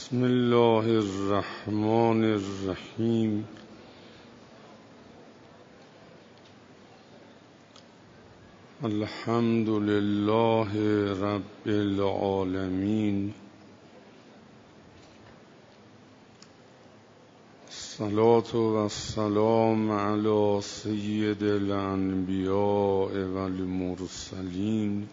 بسم الله الرحمن الرحیم. الحمد لله رب العالمین. الصلاة والسلام علی سید الانبیاء والمرسلین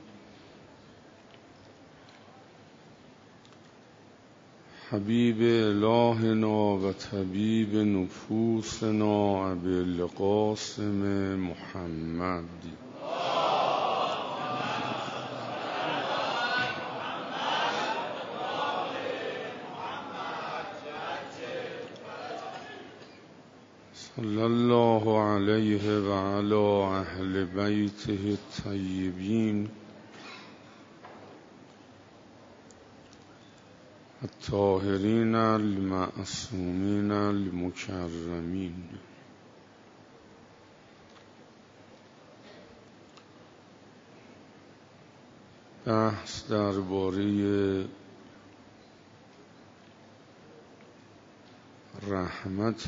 حبیب الهنا و طبیب نفوسنا ابی القاسم محمد. صلی الله علیه و علی اهل بیته الطیبین الطاهرین المعصومین المکرمین. بحث درباره رحمت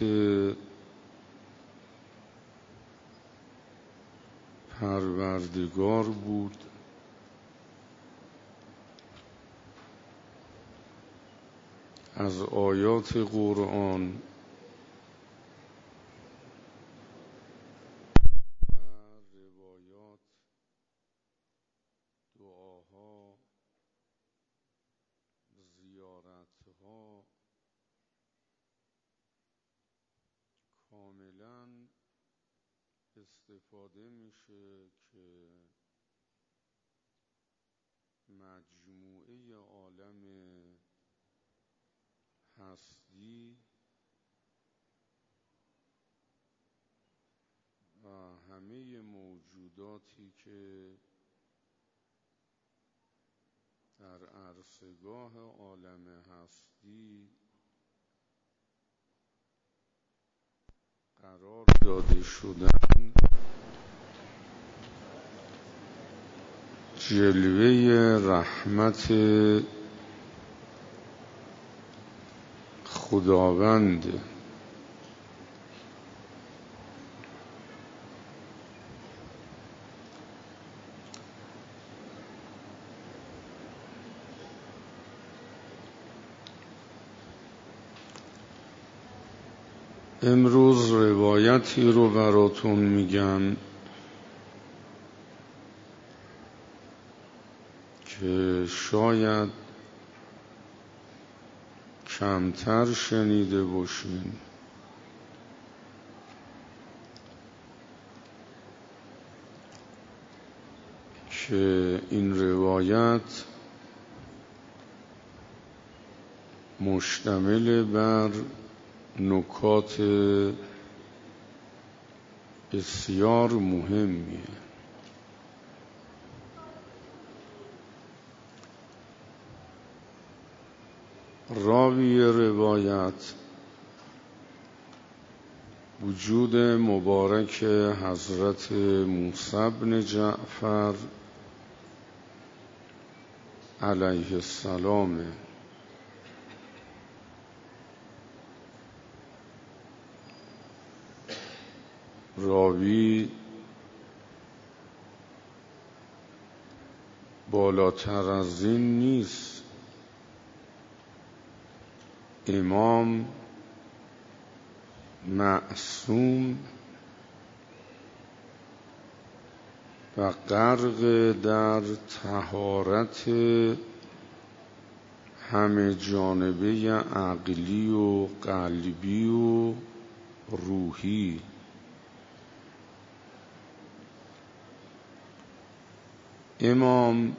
پروردگار بود از آیات قرآن و روایات، دعاها، زیارتها کاملا استفاده میشه که مجموعه عالم هستی و همه موجوداتی که در عرصه‌گاه عالم هستی قرار داده شدن جلوه رحمت خداوند. امروز روایتی رو براتون میگم که شاید کمتر شنیده باشین، که این روایت مشتمل بر نکات بسیار مهمیه. راوی روایت وجود مبارک حضرت موسی بن جعفر علیه السلام. راوی بالاتر از این نیست. امام معصوم و غرق در طهارت همه جانبه عقلی و قلبی و روحی. امام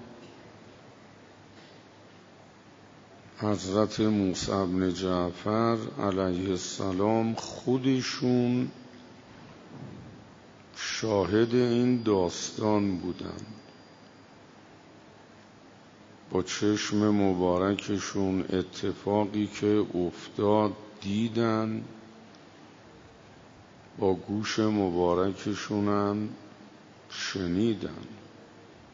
حضرت موسی بن جعفر علیه السلام خودشون شاهد این داستان بودن. با چشم مبارکشون اتفاقی که افتاد دیدن، با گوش مبارکشون هم شنیدن.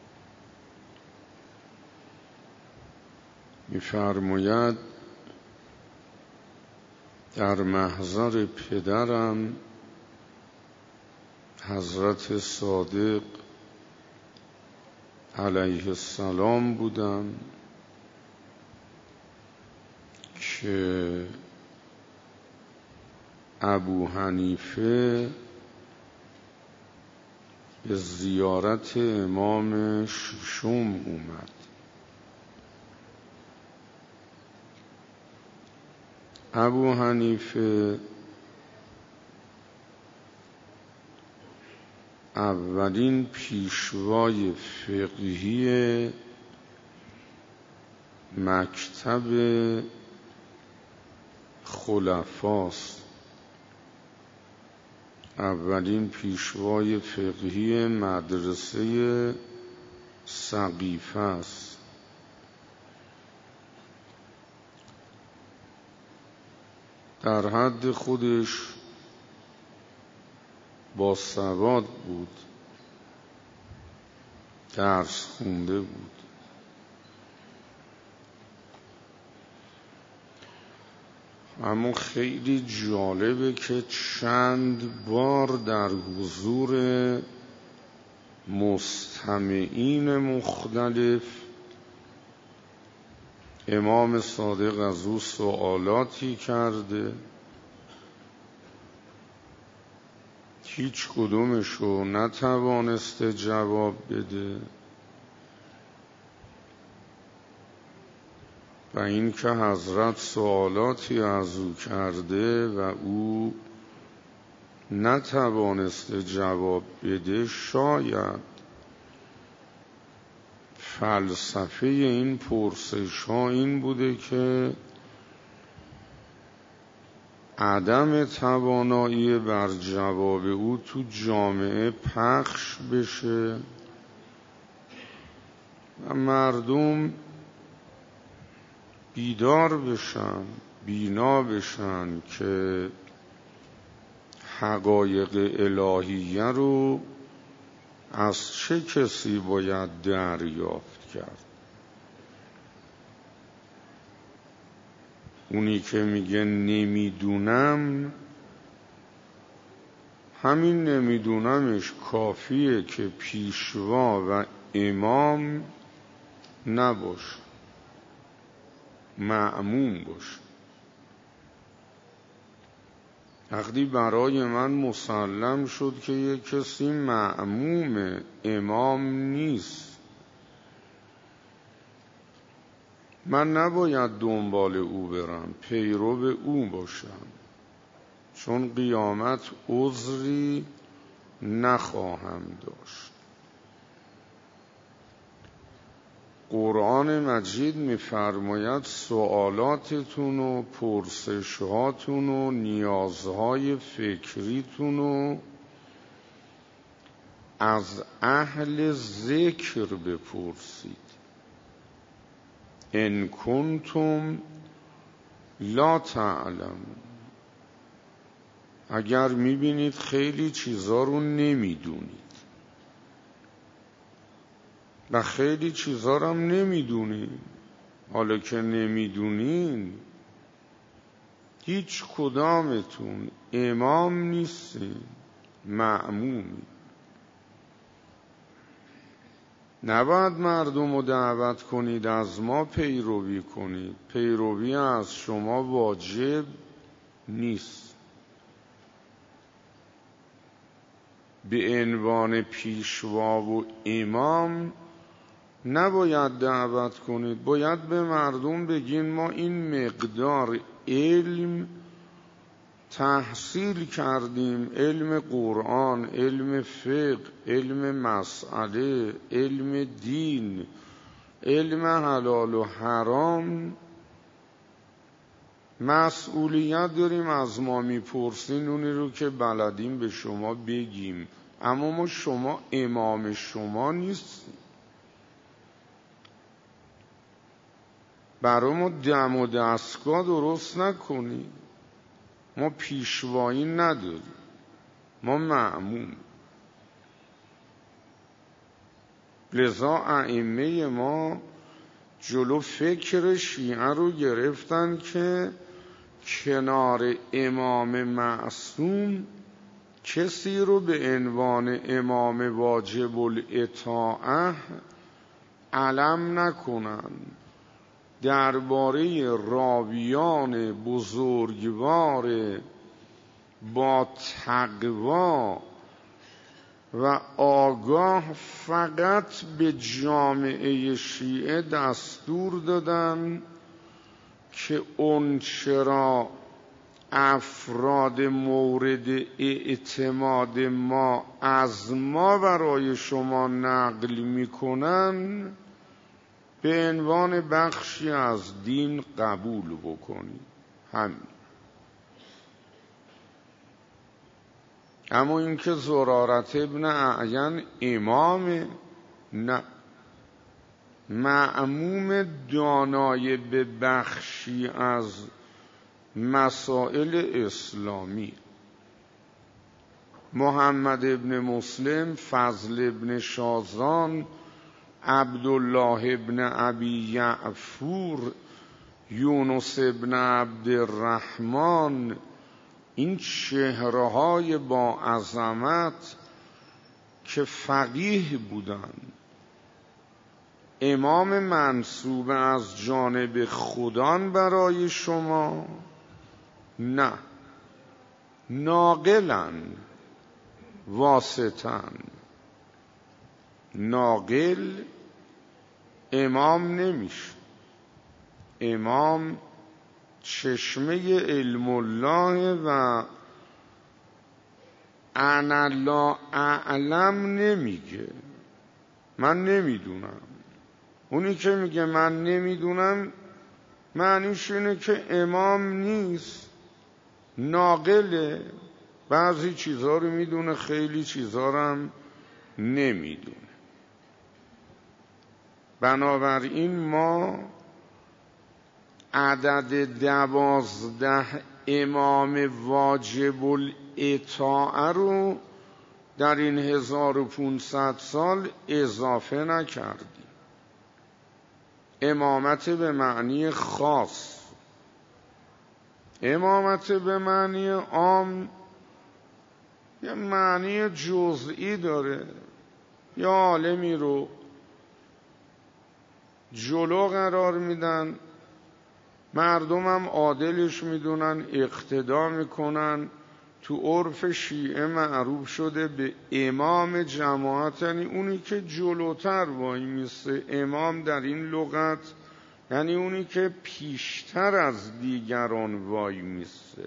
می‌فرماید در محضر پدرم حضرت صادق علیه السلام بودم که ابو حنیفه به زیارت امام ششم اومد. ابو حنیفه اولین پیشوای فقهی مکتب خلفاست، اولین پیشوای فقهی مدرسه سقیفه است. در حد خودش با سواد بود، درس خونده بود. اما خیلی جالبه که چند بار در حضور مستمعین مختلف امام صادق از او سوالاتی کرده، هیچ کدومشو نتوانسته جواب بده و این که حضرت سوالاتی از او کرده و او نتوانسته جواب بده، شاید فلسفه این پرسش ها این بوده که عدم توانایی بر جواب او تو جامعه پخش بشه و مردم بیدار بشن، بینا بشن که حقایق الهیه رو از چه کسی باید دریافت کرد. اونی که میگه نمیدونم، همین نمیدونمش کافیه که پیشوا و امام نباشه، مأموم باشه. وقتی برای من مسلم شد که یک کسی مأموم امام نیست، من نباید دنبال او برم، پیرو او باشم، چون قیامت عذری نخواهم داشت. قرآن مجید می‌فرماید سوالاتتون و پرسش‌هاتون و نیازهای فکریتون رو از اهل ذکر بپرسید. ان کنتم لا تعلمون. اگر می‌بینید خیلی چیزا رو نمی‌دونید و خیلی چیزا رو هم نمیدونین، حالا که نمیدونین هیچ کدامتون امام نیستین، مأمومی. نباید مردم رو دعوت کنید از ما پیروی کنید، پیروی از شما واجب نیست. به عنوان پیشوا و امام نباید دعوت کنید، باید به مردم بگین ما این مقدار علم تحصیل کردیم، علم قرآن، علم فقه، علم مسئله، علم دین، علم حلال و حرام، مسئولیت داریم، از ما میپرسین اونی رو که بلدیم به شما بگیم، اما ما شما امام شما نیستیم. برای ما دم و دستگاه درست نکنی، ما پیشوایی نداریم، ما مأموم. لذا ائمه ما جلو فکر شیعه رو گرفتن که کنار امام معصوم کسی رو به عنوان امام واجب الاطاعه علم نکنن. درباره راویان بزرگوار با تقوا و آگاه فقط به جامعه شیعه دستور دادن که اون چرا افراد مورد اعتماد ما از ما برای شما نقل میکنن به عنوان بخشی از دین قبول بکنید. همین. اما اینکه زرارت ابن اعین امام، نه، مأموم دانای به بخشی از مسائل اسلامی. محمد ابن مسلم، فضل ابن شازان، عبدالله ابن ابی یعفور، یونس ابن عبدالرحمن، این چهره‌های با عظمت که فقیه بودند، امام منصوب از جانب خدان برای شما، نه، ناقلن، واسطن. ناقل امام نمیشه. امام چشمه علم الله و انا لا اعلم نمیگه، من نمیدونم. اونی که میگه من نمیدونم معنیش اینه که امام نیست، ناقله. بعضی چیزها رو میدونه، خیلی چیزها رو هم نمیدونه. بنابراین ما عدد 12 امام واجب الاطاعه رو در این 1500 سال اضافه نکردیم. امامت به معنی خاص، امامت به معنی عام یه معنی جزئی داره. یا عالمی رو جلو قرار میدن، مردم هم عادلش میدونن، اقتدا میکنن. تو عرف شیعه معروف شده به امام جماعت، یعنی اونی که جلوتر وای میسته. امام در این لغت یعنی اونی که پیشتر از دیگران وای میسته.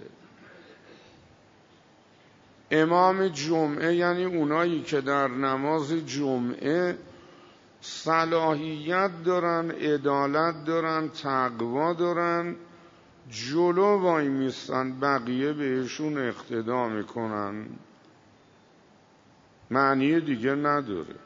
امام جمعه یعنی اونایی که در نماز جمعه صلاحیت دارن، عدالت دارن، تقوا دارن، جلو وای میستن، بقیه بهشون اقتدا میکنن. معنی دیگه نداره.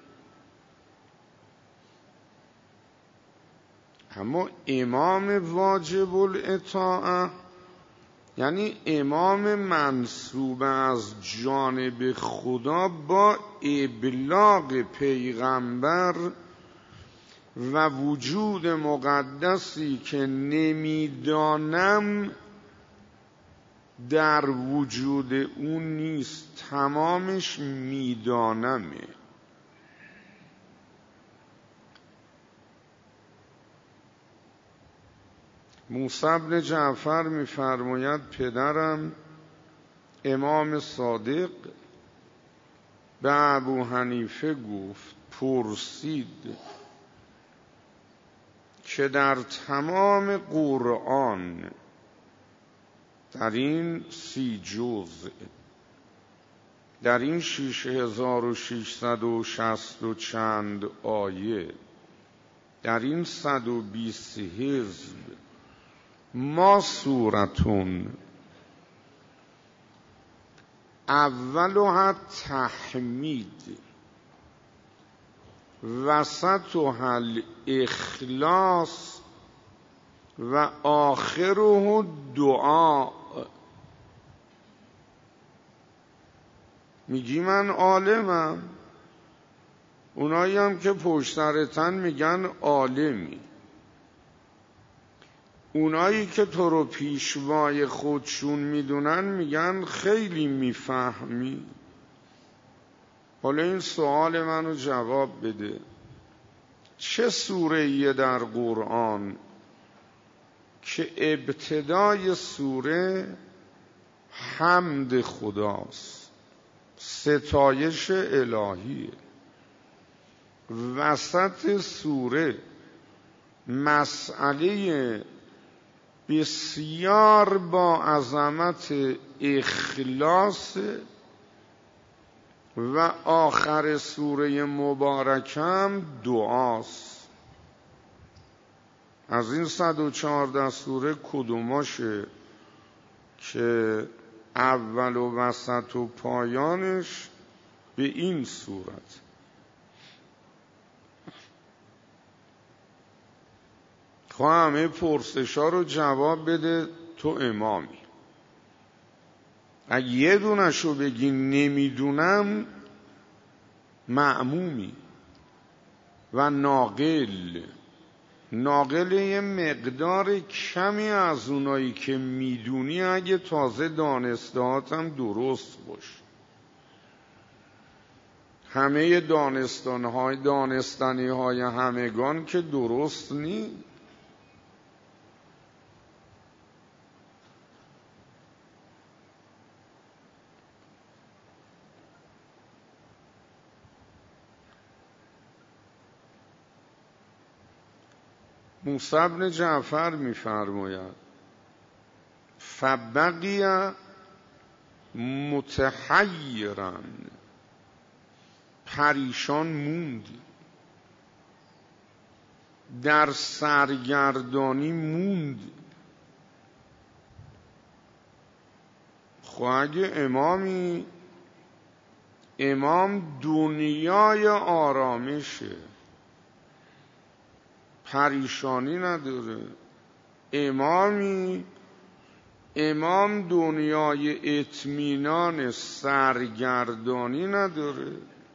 اما امام واجب الاطاعه یعنی امام منصوب از جانب خدا با ابلاغ پیغمبر و وجود مقدسی که نمیدانم در وجود اون نیست، تمامش میدانمه. موسی بن جعفر می‌فرماید پدرم امام صادق به ابو حنیفه گفت، پرسید که در تمام قرآن در این 30 جزء، در این 6660 و چند آیه، در این 120 حزب، ما سورتون اولها تحمید وسطها الاخلاص و آخره دعا. میگی من عالمم، اونایی هم که پشت سر تن میگن عالمی. اونایی که تو رو پیشوای خودشون میدونن میگن خیلی میفهمی. حالا این سوال منو جواب بده، چه سوره‌ایه در قرآن که ابتدای سوره حمد خداست، ستایش الهیه، وسط سوره مسئله بسیار با عظمت اخلاص و آخر سوره مبارکم دعاست؟ از این 114 سوره کدوماشه که اول و وسط و پایانش به این صورت؟ خواه همه پرسشا رو جواب بده، تو امامی. اگه یه دونشو بگی نمیدونم، مأمومی و ناقل یه مقدار کمی از اونایی که میدونی، اگه تازه دانستهاتم درست باش. همه دانستنی های همگان که درست نی. موسی بن جعفر می‌فرماید فبقی متحیرا، پریشان موندی، در سرگردانی موندی. خب اگه امام دنیای آرامشه، پریشانی نداره. امام دنیای اطمینان، سرگردانی نداره.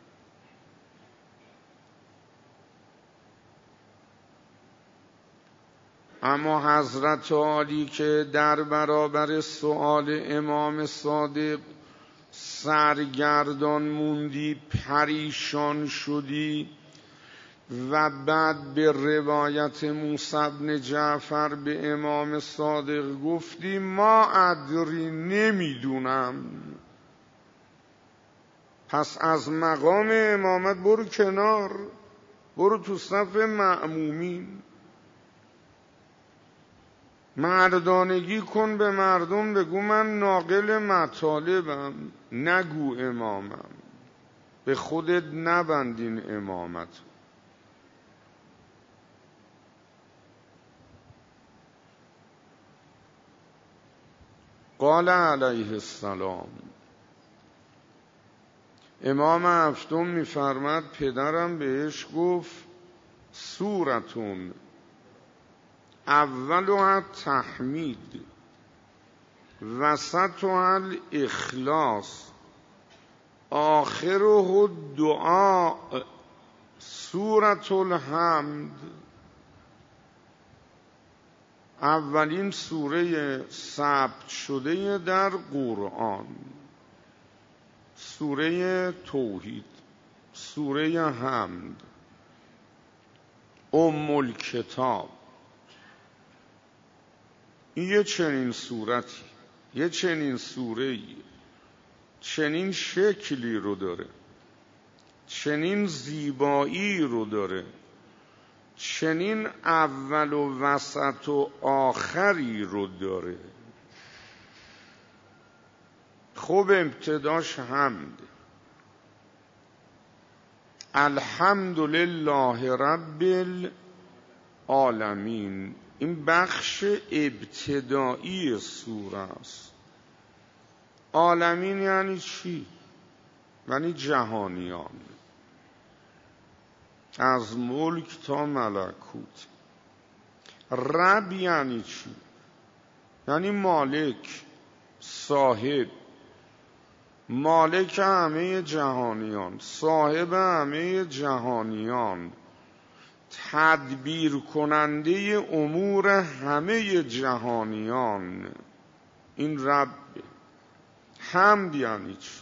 اما حضرت عالی که در برابر سؤال امام صادق سرگردان موندی، پریشان شدی، و بعد به روایت موسی بن جعفر به امام صادق گفتی ما ادری، نمیدونم، پس از مقام امامت برو کنار، برو تو صف مأمومین، مردانگی کن، به مردم بگو من ناقل مطالبم، نگو امامم. به خودت نبندین امامت. قال علیه السلام، امام هفتم می‌فرماد پدرم بهش گفت سورتون اولها تحمید، وسطها الاخلاص، آخره دعا، سورة الحمد. اولین سوره ثبت شده در قرآن، سوره توحید، سوره حمد، ام الکتاب. این یه چنین صورتی، یه چنین سوره‌ای، چنین شکلی رو داره، چنین زیبایی رو داره، چنین اول و وسط و آخری رو داره. خب ابتداش حمد، الحمد لله رب العالمین. این بخش ابتدایی سوره است. عالمین یعنی چی؟ یعنی جهانیان، از ملک تا ملکوت. رب یعنی چی؟ یعنی مالک، صاحب، مالک همه جهانیان، صاحب همه جهانیان، تدبیر کننده امور همه جهانیان. این رب. حمد یعنی چی؟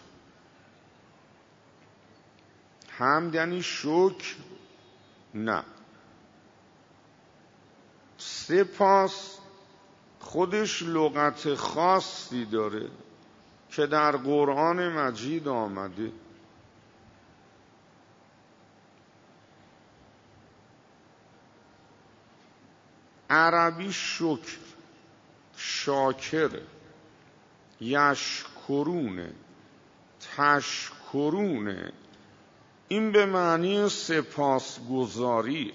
حمد یعنی شکر؟ نه. سپاس خودش لغت خاصی داره که در قرآن مجید آمده. عربی شکر، شاکره، یشکرونه، تشکرونه. این به معنی سپاسگزاری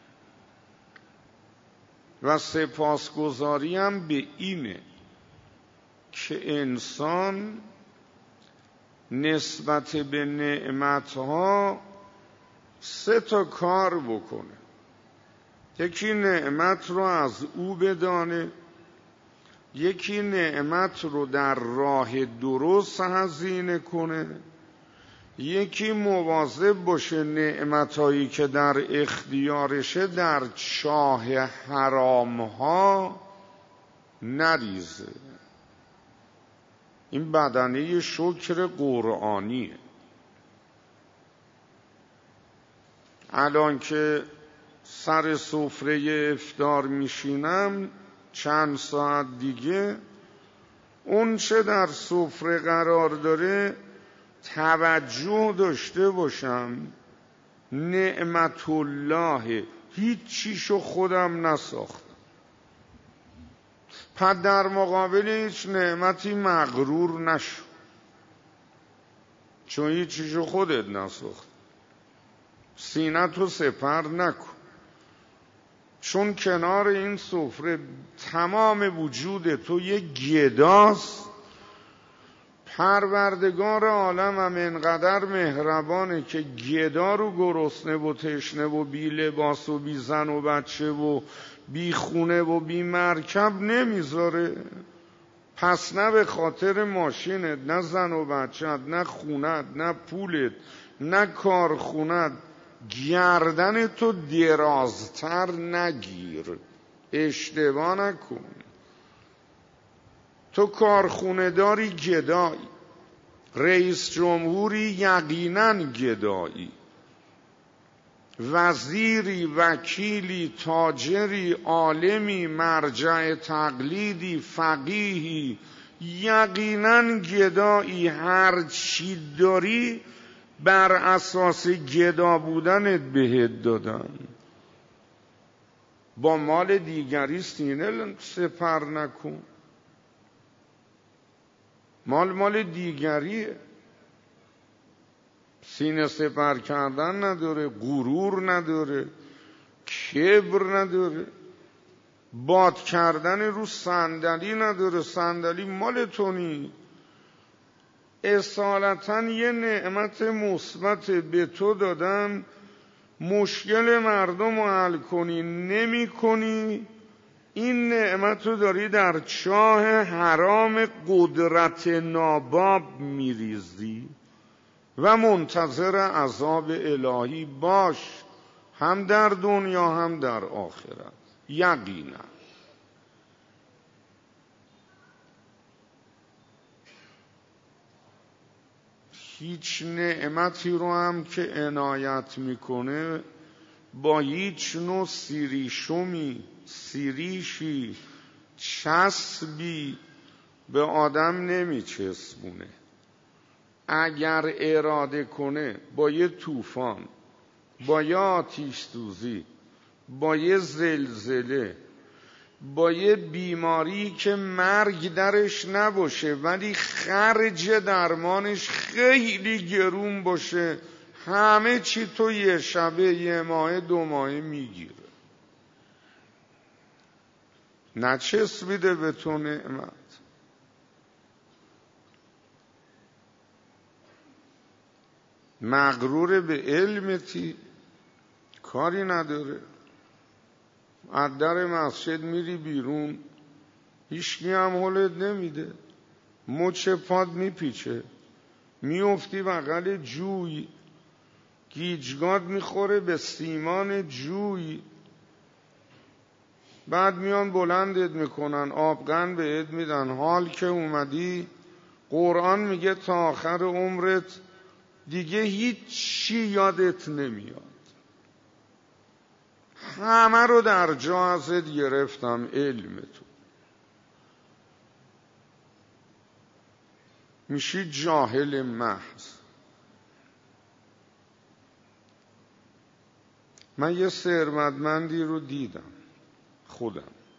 و سپاسگزاری هم به اینه که انسان نسبت به نعمتها 3 کار بکنه. یکی نعمت رو از او بدانه، یکی نعمت رو در راه درست هزینه کنه، یکی مواظب باشه نعمتایی که در اختیارشه در چاه حرامها نریزه. این بدنه شکر قرآنیه. الان که سر سفره افطار میشینم چند ساعت دیگه اون چه در سفره قرار داره توجه داشته باشم نعمت الله، هیچ چیشو خودم نساختم. پس در مقابل هیچ نعمتی مغرور نشو، چون هیچ چیشو خودت نساخت. سینه‌تو سپر نکن، چون کنار این سفره تمام وجود تو یک گداست. پروردگار عالم هم انقدر مهربانه که گدا رو گرسنه و تشنه و بی لباس و بی زن و بچه و بی خونه و بی مرکب نمیذاره. پس نه به خاطر ماشینت، نه زن و بچت، نه خونت، نه پولت، نه کارخونت گردن تو درازتر نگیر. اشتباه نکن. تو کارخونه داری گدایی، رئیس جمهوری یقینا گدایی، وزیری، وکیلی، تاجری، عالمی، مرجع تقلیدی، فقیهی، یقینا گدایی. هر چی داری بر اساس گدا بودنت بهت دادن. با مال دیگری سینه سپر نکن. مال دیگریه. سینه سپر کردن نداره، غرور نداره، کبر نداره، باد کردن رو صندلی نداره. صندلی مال تو نی. اصالتا یه نعمت مثبت به تو دادن، مشکل مردم رو حل کنی نمی کنی، این نعمت رو داری در چاه حرام قدرت ناباب میریزی و منتظر عذاب الهی باش، هم در دنیا هم در آخرت. یقینا هیچ نعمتی رو هم که عنایت میکنه با هیچ نوع سیریشی چسبی به آدم نمیچسبونه. اگر اراده کنه با یه طوفان، با یه آتش سوزی، با یه زلزله، با یه بیماری که مرگ درش نباشه ولی خرج درمانش خیلی گرون باشه، همه چی تو یه شبه، یه ماه، 2 ماه میگیره. نچسبیده به تو نعمت. مغرور به علمتی کاری نداره. از در مسجد میری بیرون هیچکی هم حالت نمیده، مچ پاد میپیچه، میافتی بغل جوی گیجگاد میخوره به سیمان جوی، بعد میان بلندت میکنن، آبغن بهت میدن، حال که اومدی. قرآن میگه تا آخر عمرت دیگه هیچ چی یادت نمیاد، همه رو در جا ازت گرفتم، علم تو میشی جاهل محض. من یه ثروتمندی رو دیدم خودم،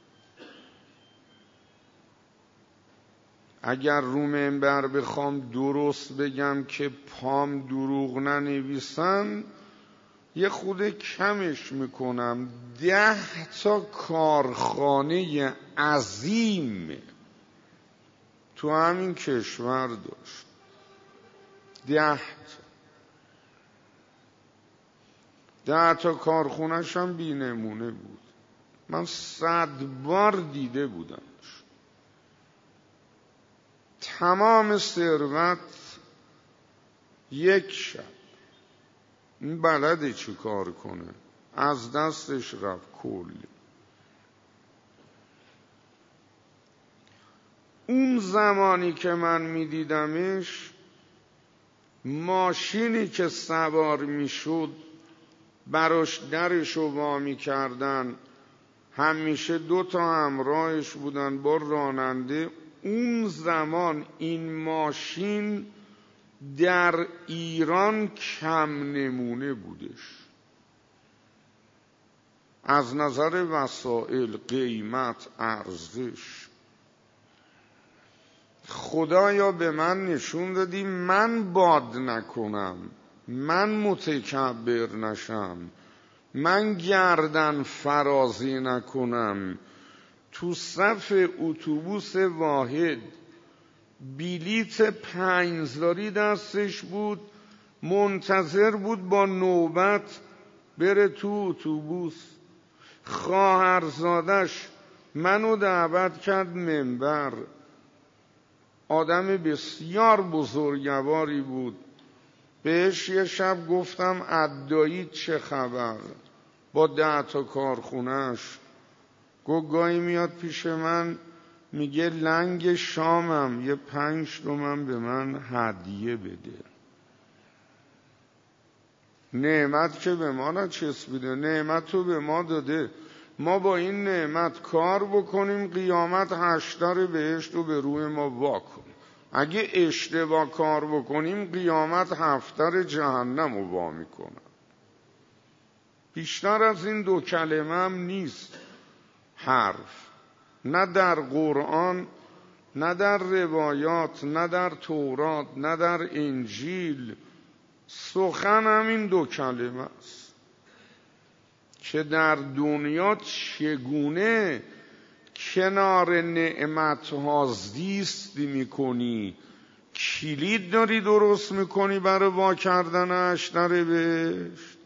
اگر رو منبر بخوام درست بگم که پام دروغ ننویسن یه خود کمش میکنم، 10 تا کارخانه عظیم تو همین کشور داشت، 10 تا کارخونه‌ش هم بی نمونه بود. من 100 بار دیده بودمش. تمام ثروت یک شب، این بلده چی کار کنه، از دستش رفت کلی. اون زمانی که من میدیدمش، ماشینی که سوار میشد براش درشو وا میکردن، همیشه 2 تا همراهش بودن با راننده. اون زمان این ماشین در ایران کم نمونه بودش از نظر وسایل، قیمت، ارزش. خدایا به من نشون دادی من باد نکنم، من متکبر نشم، من گردن فرازی نکنم. تو صف اتوبوس واحد بلیت 5 دستش بود، منتظر بود با نوبت بره تو اتوبوس. خواهرزادش منو دعوت کرد منبر، آدم بسیار بزرگواری بود. بهش یه شب گفتم عدایی چه خبر با 10 تا کارخونه‌اش؟ گاهی میاد پیش من میگه لنگ شامم یه 5 تومن به من هدیه بده. نعمت که به ما نچسبیده، نعمت رو به ما داده، ما با این نعمت کار بکنیم، قیامت 8 بهشت رو به روی ما واکن. اگه اشتباه کار بکنیم قیامت 7 جهنم رو وا میکنن. بیشتر از این 2 کلمه هم نیست حرف، نه در قرآن، نه در روایات، نه در تورات، نه در انجیل. سخن همین 2 کلمه است که در دنیا چگونه کنار نعمتها زیست میکنی، کلید داری درست میکنی برای وا کردن 8 بهشت.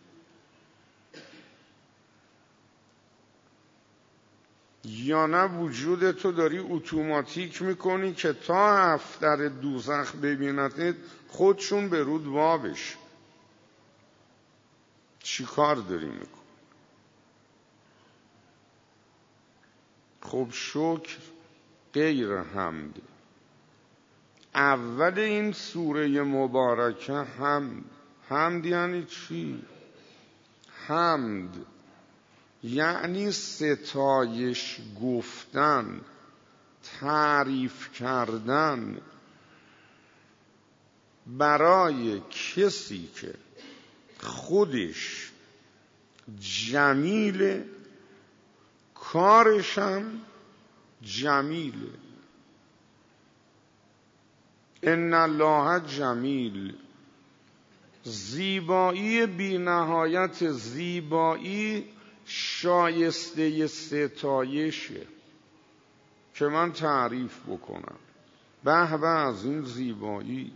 یا نه وجودتو داری اتوماتیک میکنی که تا 7 دوزخ ببینتت خودشون به رود وا بشه. چی کار داری میکنی؟ خب شکر غیر حمد. اول این سوره مبارکه حمد. حمد یعنی چی؟ حمد یعنی ستایش گفتن، تعریف کردن برای کسی که خودش جمیله، کارشم جمیله. ان الله جمیل. زیبایی بی نهایت، زیبایی شایسته ستایشه که من تعریف بکنم. به به از این زیبایی.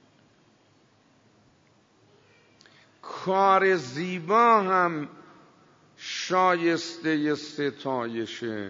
کار زیبا هم شایسته ستایشه.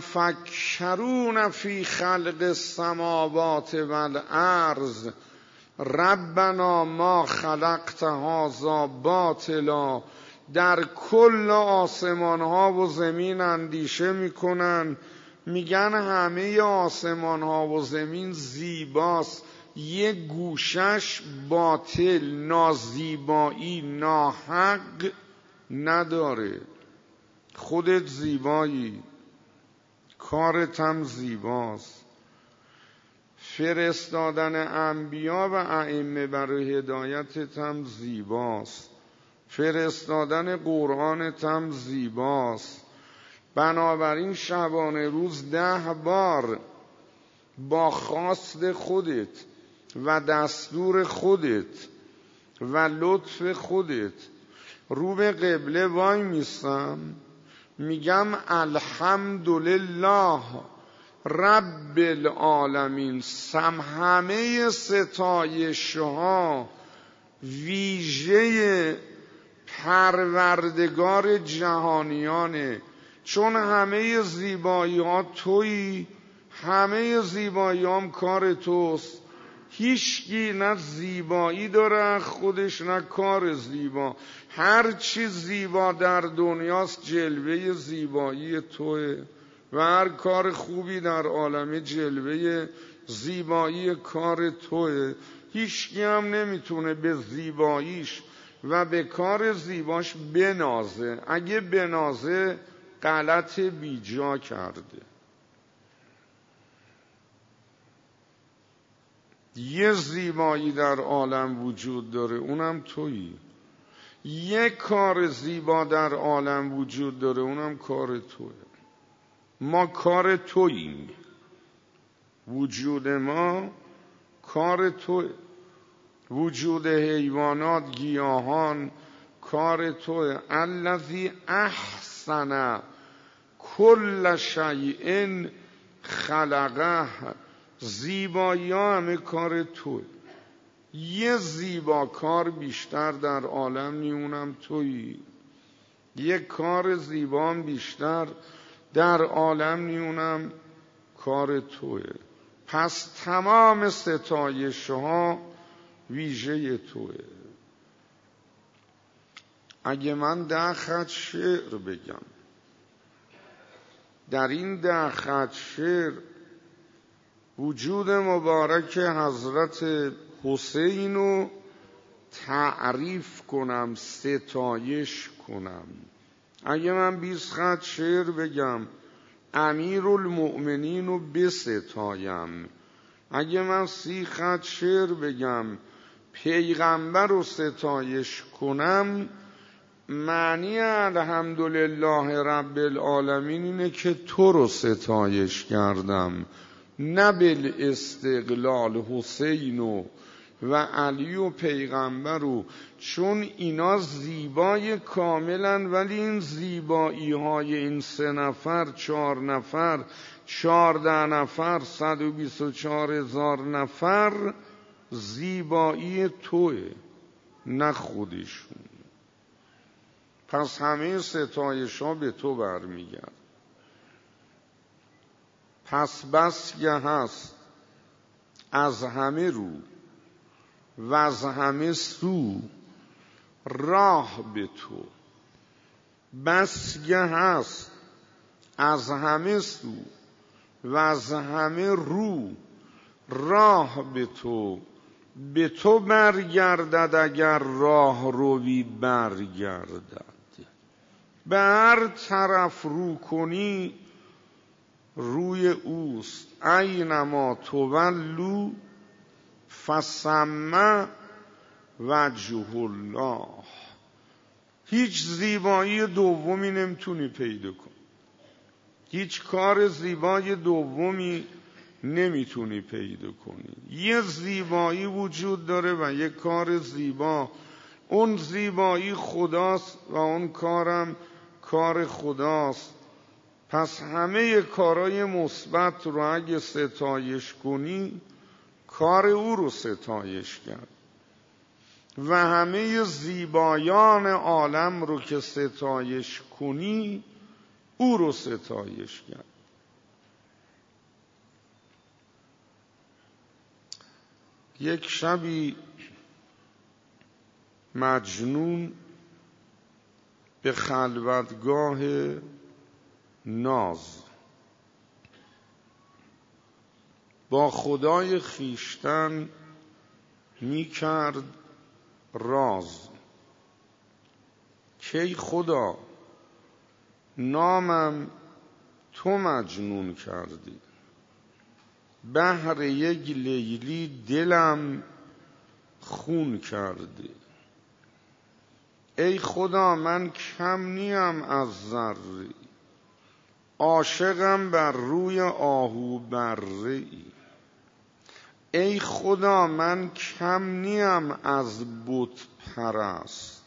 یتفکرون فی خلق السماوات والارض ربنا ما خلقت هذا باطلا، در کل آسمان ها و زمین اندیشه میکنن، میگن همه آسمان ها و زمین زیباست، یه گوشش باطل، نازیبایی، ناحق نداره. خودت زیبایی، کارت هم زیباست. فرستادن انبیا و ائمه برای هدایتت هم زیباست. فرستادن قرآنت هم زیباست. بنابراین شبانه روز 10 بار با خواست خودت و دستور خودت و لطف خودت رو به قبله وای میستم، میگم الحمدلله رب العالمین. همه ستایش ها ویژه پروردگار جهانیانه، چون همه زیبایی ها تویی، همه زیبایی هم کار توست. هیچکی نه زیبایی داره خودش نه کار زیبا، هر چی زیبا در دنیاست جلوه زیبایی توه و هر کار خوبی در عالم جلوه زیبایی کار توه. هیچکی هم نمیتونه به زیباییش و به کار زیباش بنازه. اگه بنازه غلط بیجا کرده. یه زیبایی در عالم وجود داره، اونم تویی. یه کار زیبا در عالم وجود داره، اونم کار توه. ما کار توییم، وجود ما کار توه. وجود حیوانات، گیاهان کار توه. الذی احسن کل شیء خلقه. زیبایی ها همه کار توه. یه زیبا کار بیشتر در عالم نیونم تویی. یه کار زیبا بیشتر در عالم نیونم کار توه. پس تمام ستایش ها ویژه توه. اگه من 10 خط شعر بگم، در این 10 خط شعر وجود مبارک حضرت حسین رو تعریف کنم، ستایش کنم. اگه من 20 خط شعر بگم امیرالمؤمنین رو بستایم. اگه من 30 خط شعر بگم پیغمبر رو ستایش کنم، معنی الحمدلله رب العالمین اینه که تو رو ستایش کردم، نه بالاستقلال حسین و علی و پیغمبر رو، چون اینا زیبای کاملن، ولی این زیبایی های این 3 نفر، 4 نفر، 14 نفر، 124,000 نفر زیبایی توه، نه خودشون. پس همه ستایش ها به تو برمیگرد. پس بس که هست از همه رو و از همه سو راه به تو. بس که هست از همه سو و از همه رو راه به تو. به تو برگردد اگر راه روی برگردد. به هر طرف رو کنی روی اوست. اینما تولوا فثم وجه الله. هیچ زیبایی دومی نمیتونی پیدا کنی، هیچ کار زیبای دومی نمیتونی پیدا کنی. یه زیبایی وجود داره و یه کار زیبا. اون زیبایی خداست و اون کارم کار خداست. پس همه کارهای مثبت رو اگه ستایش کنی، کار او رو ستایش کرد. و همه زیبایان عالم رو که ستایش کنی، او رو ستایش کرد. یک شبی مجنون به خلوتگاه ناز با خدای خویشتن می کرد راز کی خدا نامم تو مجنون کردی، بهر یک لیلی دلم خون کردی. ای خدا من کم نیم از ذره، عاشقم بر روی آهو بره ای. ای خدا من کم نیم از بت پرست،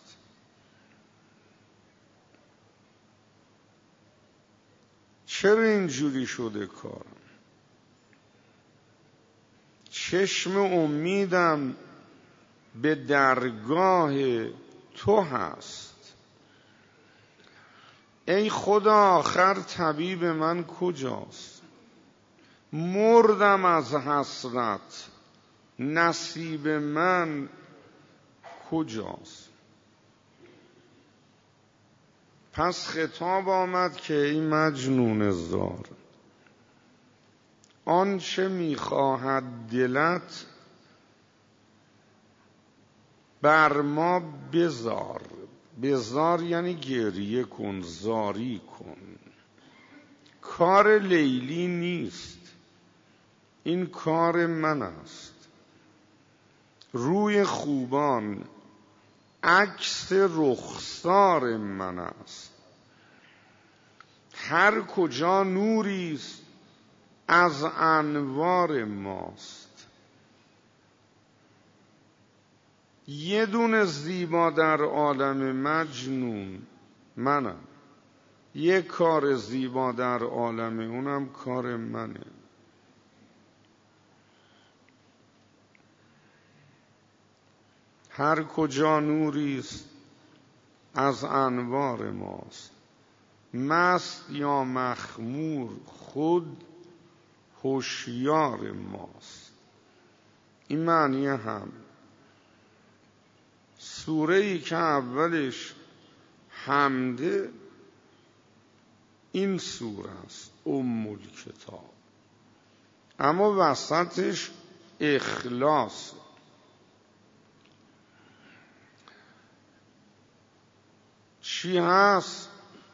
چرا اینجوری شده کارم؟ چشم امیدم به درگاه تو هست. ای خدا آخر طبیب من کجاست؟ مردم از حسرت نصیب من کجاست؟ پس خطاب آمد که ای مجنون زار، آنچه میخواهد دلت بر ما بزار. بزار یعنی گریه کن، زاری کن. کار لیلی نیست، این کار من است. روی خوبان عکس رخسار من است. هر کجا نوری است از انوار ماست. یه دونه زیبا در عالم مجنون منم، یه کار زیبا در عالم اونم کار منه. هر کجا نوری است از انوار ماست. مست یا مخمور خود هوشیار ماست. این معنی هم سوره‌ای که اولش حمده این سوره است، ام الکتاب، اما وسطش اخلاص. چی هست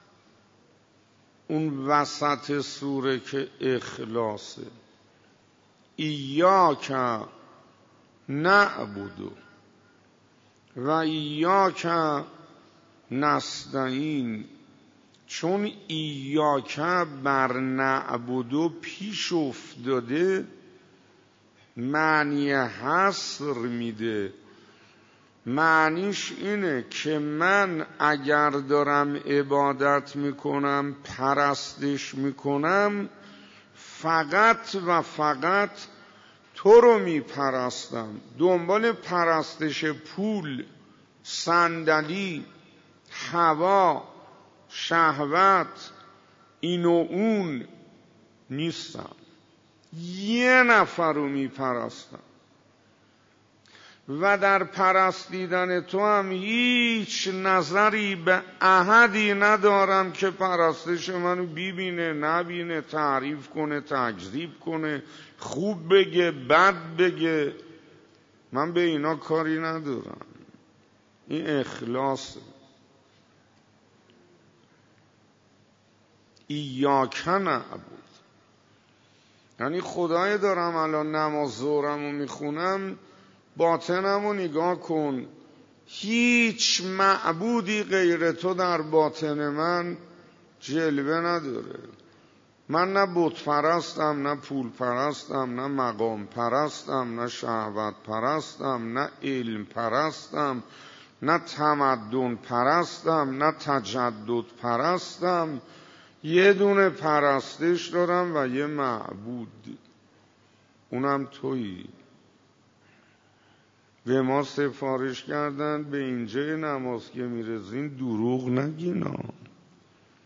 اون وسط سوره که اخلاصه؟ ایاک نعبد و ایاک نستعین. چون ایاک بر نعبد پیش افتاده معنی حصر میده. معنیش اینه که من اگر دارم عبادت میکنم، پرستش میکنم، فقط و فقط تو رو میپرستم. دنبال پرستش پول، صندلی، هوا، شهوت، این و اون نیستم. یه نفر رو میپرستم و در پرستیدن تو هم هیچ نظری به احدی ندارم که پرستش منو ببینه نبینه، تعریف کنه، تکذیب کنه، خوب بگه، بد بگه. من به اینا کاری ندارم. این اخلاصه. ایاک نعبد یعنی خدای دارم الان نماز ظهرمو میخونم، باطنمو نگاه کن، هیچ معبودی غیر تو در باطن من جلوه نداره. من نه بت پرستم، نه پول پرستم، نه مقام پرستم، نه شهوت پرستم، نه علم پرستم، نه تمدن پرستم، نه تجدد پرستم. یه دونه پرستش دارم و یه معبود، اونم تویی. به ما سفارش کردن به اینجای نماز که میرسین دروغ نگینا،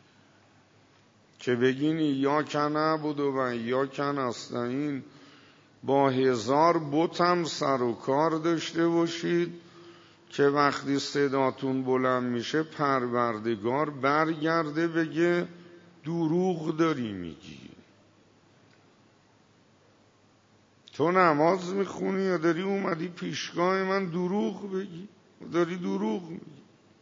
که بگین ایاک نعبد و ایاک نستعین. با 1000 بتم سر و کار داشته باشید که وقتی صداتون بلند میشه پروردگار برگرده بگه دروغ داری میگی. تو نماز میخونی یا داری اومدی پیشگاه من دروغ بگی؟ داری دروغ میگی.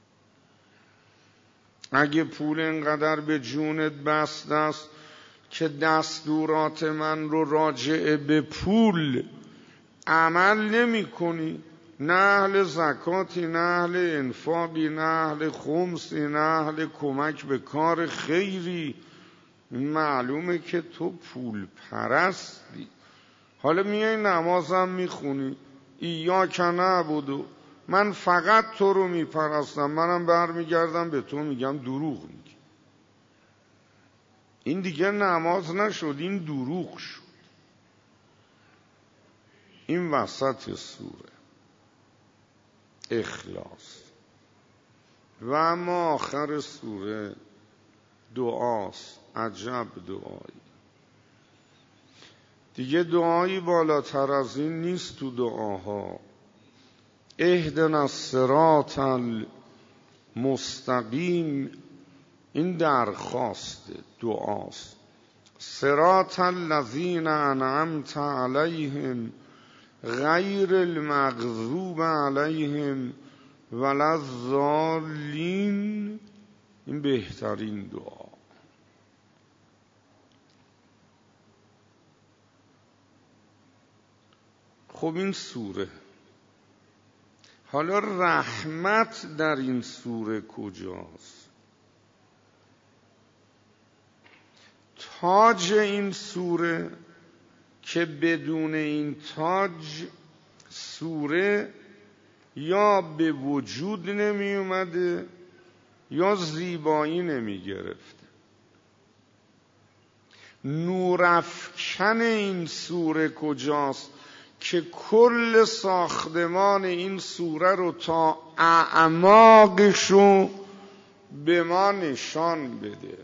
اگه پول اینقدر به جونت بسته است که دستورات من رو راجع به پول عمل نمی کنی، نه اهل زکاتی، نه اهل انفاقی، نه اهل خمسی، نه اهل کمک به کار خیری، معلومه که تو پول پرستی. حالا میای نمازم میخونی، ایاک نعبد، من فقط تو رو میپرستم، منم برمیگردم به تو میگم دروغ میگی. این دیگه نماز نشد، این دروغ شد. این وسط سوره اخلاص. و اما آخر سوره دعاست. عجب دعایی. دیگه دعایی بالاتر از این نیست تو دعاها. اهدنا الصراط المستقیم، این درخواست دعاست. صراط الذین انعمت علیهم غیر المغضوب علیهم ولا الضالین، این بهترین دعا. خب این سوره، حالا رحمت در این سوره کجاست؟ تاج این سوره که بدون این تاج سوره یا به وجود نمی اومده یا زیبایی نمی گرفته. نورافکن این سوره کجاست که کل ساختمان این سوره رو تا اعماقشو به ما نشان بده،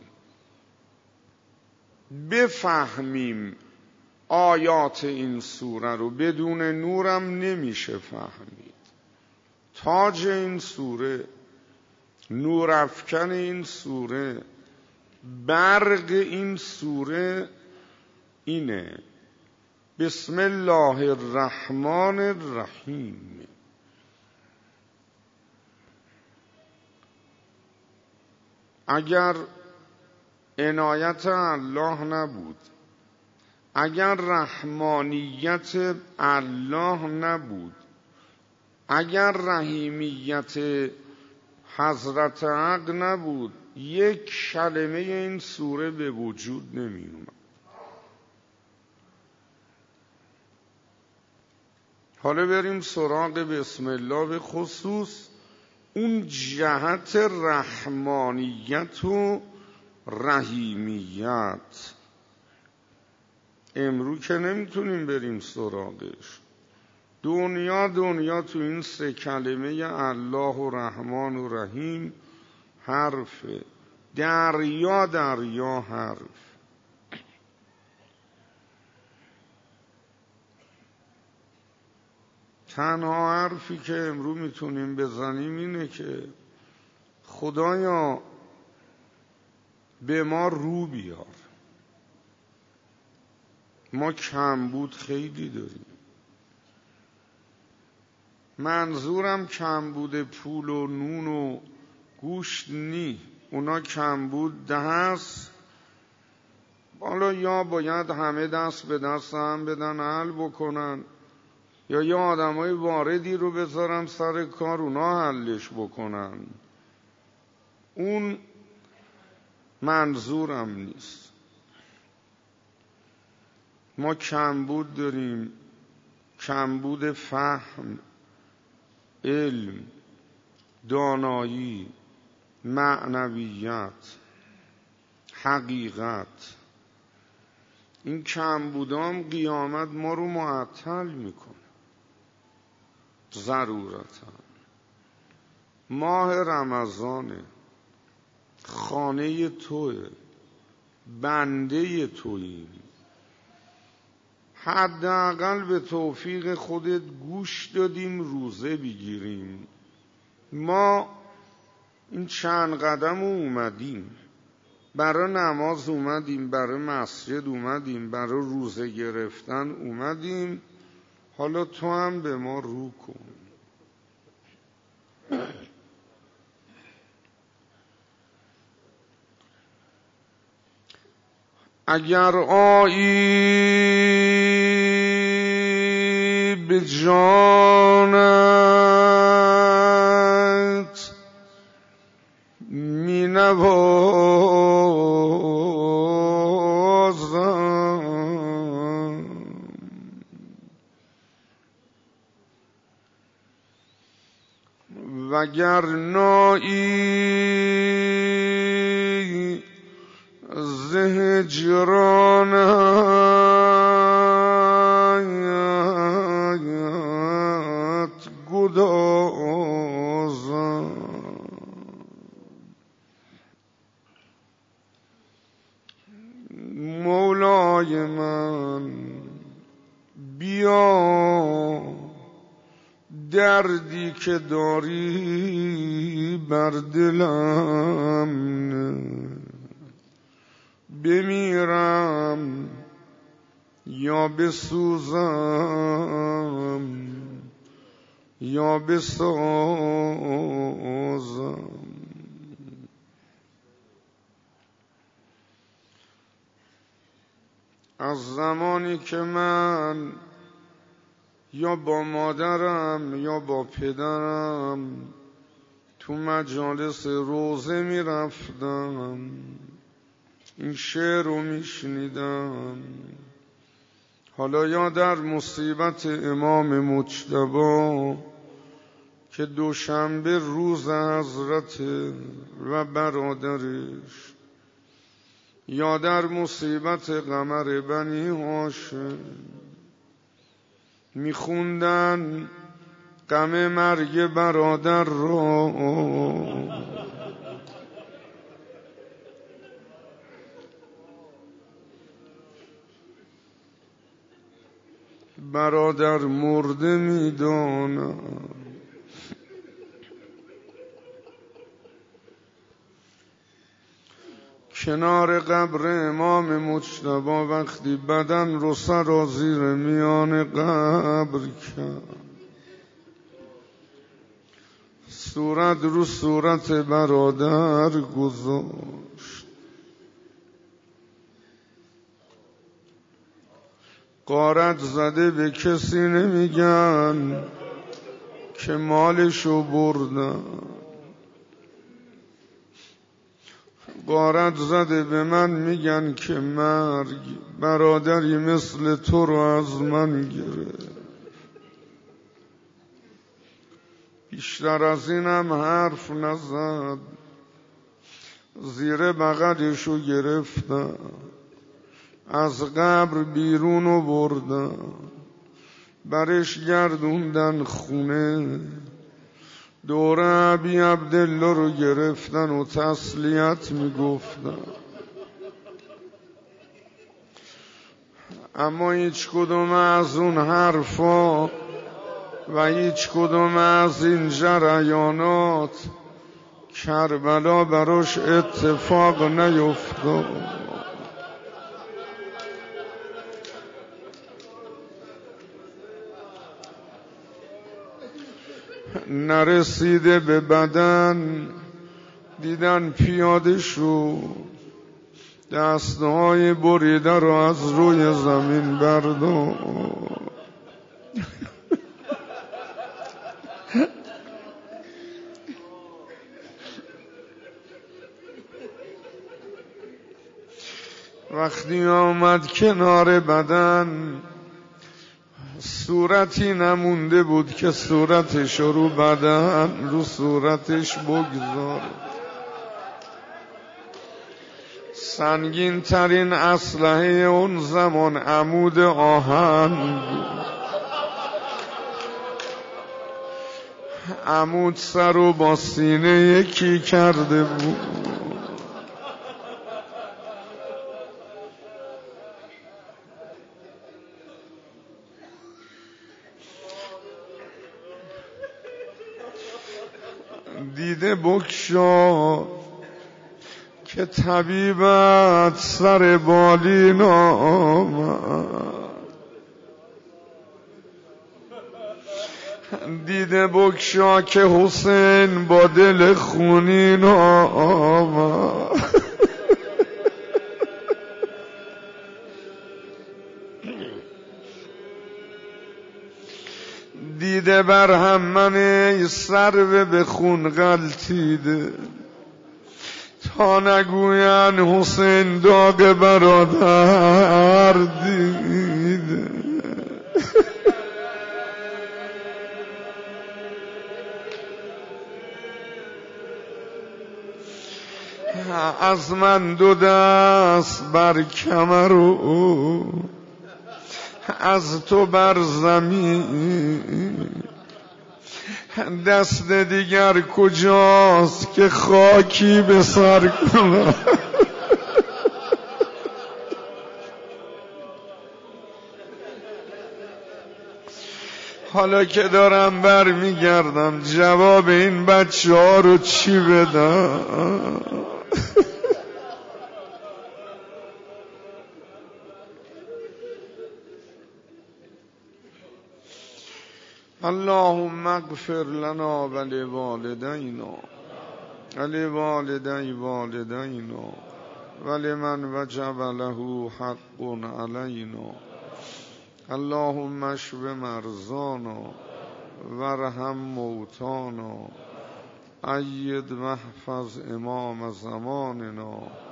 بفهمیم آیات این سوره رو. بدون نورم نمیشه فهمید. تاج این سوره، نورافکن این سوره، برق این سوره اینه: بسم الله الرحمن الرحیم. اگر عنایت الله نبود، اگر رحمانیت الله نبود، اگر رحیمیت حضرت حق نبود، یک کلمه این سوره به وجود نمی اومد. حالا بریم سراغ بسم الله، به خصوص اون جهت رحمانیت و رحیمیت. امروز که نمیتونیم بریم سراغش. دنیا تو این 3 کلمه الله و رحمان و رحیم حرف، دریا حرف. تنها حرفی که امروز میتونیم بزنیم اینه که خدایا به ما رو بیار. ما کمبود خیلی داریم. منظورم کمبود پول و نون و گوشت نی، اونا کمبود هست. حالا یا باید همه دست به دست هم بدن حل بکنن، یا یه آدمای واردی رو بذارن سر کار اونا حلش بکنن. اون منظورم نیست. ما کمبود داریم، کمبود فهم، علم، دانایی، معنویت، حقیقت. این کمبودام قیامت ما رو معطل میکنه. ضرورتا ماه رمضانه، خانه توه، بنده توییم. حداقل به توفیق خودت گوش دادیم روزه بگیریم. ما این چند قدم اومدیم، برای نماز اومدیم، برای مسجد اومدیم، برای روزه گرفتن اومدیم، حالا تو هم به ما رو کن. اگر آیی به جانت می نوازم، وگر نایی ز هجرانت گدازم. مولای من بیا، دردی که داری بر دلم نه، بمیرم یا بسوزم یا بسازم. از زمانی که من یا با مادرم یا با پدرم تو مجالس روزه می رفتم، این شعر رو می شنیدم، حالا یا در مصیبت امام مجتبی که دوشنبه روز حضرت و برادرش، یا در مصیبت قمر بنی هاشم میخوندن غم مرگ برادر را، برادر مرده میدانم. کنار قبر امام مجتبی وقتی بدن رو سرازیر میان قبر کرد، صورت رو صورت برادر گذاشت، غارت زده به کسی نمیگن که مالشو بردن، غارت زده به من میگن که مرگ برادری مثل تو رو از من گرفت. بیشتر از اینم حرف نزد، زیر بغلشو گرفتن، از قبر بیرونو بردن، برش گردوندن خونه، دور ابی عبدالله رو گرفتن و تسلیت میگفتن. اما هیچ کدوم از اون حرفا و هیچ کدوم از این جریانات کربلا براش اتفاق نیفتاد. نرسیده به بدن دیدن پیاده شو، دستهای بریده رو از روی زمین بردار. وقتی آمد کنار بدن صورتی نمونده بود که صورتش رو بدن رو صورتش بگذار. سنگین ترین اسلحه اون زمان عمود آهن بود. عمود سر رو با سینه یکی کرده بود. دیده بگشا که طبیبت سر بالین آمد، دیده بگشا که حسین با دل خونین آمد. دیده بر همه سرو به خون غلطیده، تا نگوین حسین داغ برادر دیده. از من دو دست بر کمر و از تو بر زمین، دست دیگر کجاست که خاکی به سر کنم. حالا که دارم بر میگردم جواب این بچه ها رو چی بدم؟ اللهم اغفر لنا ولوالدينا ولوالدي والدينا ولمن وجب له حق علينا. اللهم اشف مرضانا وارحم موتانا، أيد محفظ امام زماننا